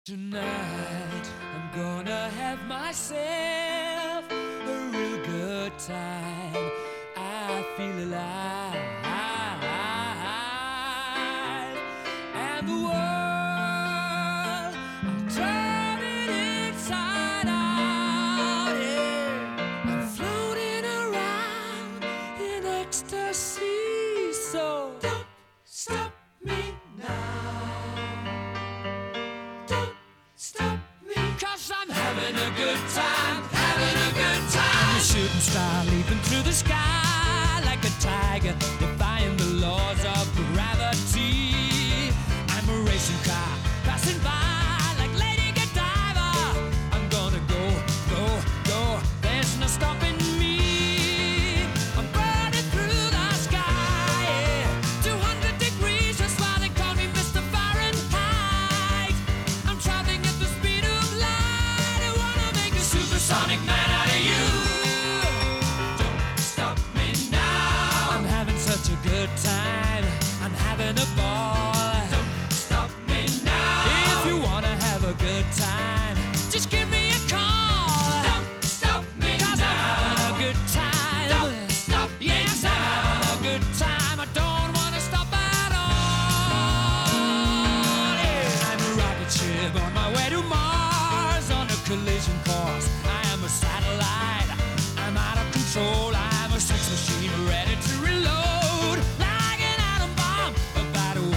Tonight I'm gonna have myself a real good time. I feel alive, and the world I'm turning inside out. Yeah, I'm floating around in ecstasy. So don't stop me now. Cause I'm having a good time, having a good time. I'm a shooting star leaping through the sky like a tiger, defying the laws of gravity. I'm a racing car passing by like Lady Godiva. I'm gonna go, go, go, there's no stopping me. I'm burning through the sky, yeah. 200 degrees, that's why they call me Mr. Fahrenheit. I'm traveling at the speed of light. I wanna make a supersonic man out of you. Don't stop me now. I'm having such a good time, I'm having a ball. Don't stop me now. If you wanna have a good time, just give me a call. Don't stop me now. I'm having a good time. Don't stop me yes, now. I'm having a good time. I don't wanna stop at all. Yeah. I'm a rocket ship on my way to Mars on a collision course. I am a satellite. I'm out of control. I'm a sex machine ready to reload like an atom bomb about to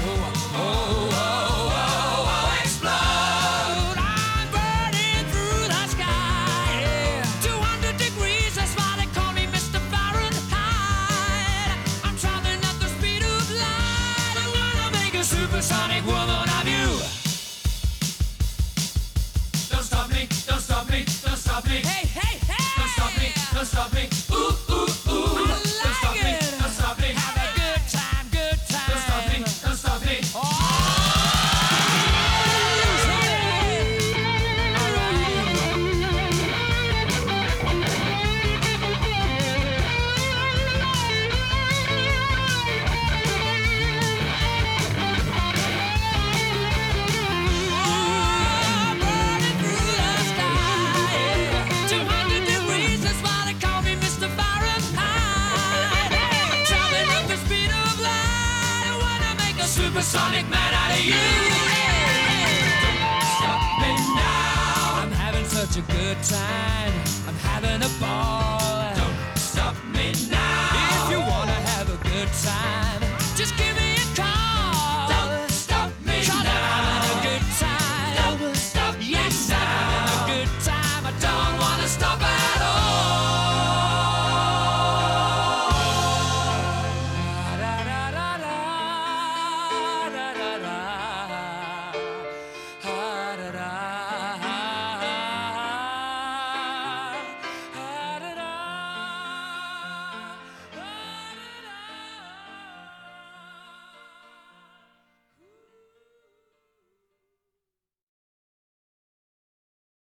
explode. I'm burning through the sky, yeah. 200 degrees, that's why they call me Mr. Fahrenheit. I'm traveling at the speed of light. I wanna make a supersonic woman of you. Don't stop me, don't stop me, don't stop me. Hey, hey, hey! Don't stop me, don't stop me. Ooh, ooh, ooh. Don't stop me, don't stop me. Have a good time, good time. Don't stop me, don't stop me. Burning through the sky, 200 degrees, that's why they call me Mr. Fahrenheit. I'm traveling at the speed of light. I wanna make a supersonic man out of you. Don't stop me now. I'm having such a good time, I'm having a ball. Don't stop me now. If you wanna have a good time, just give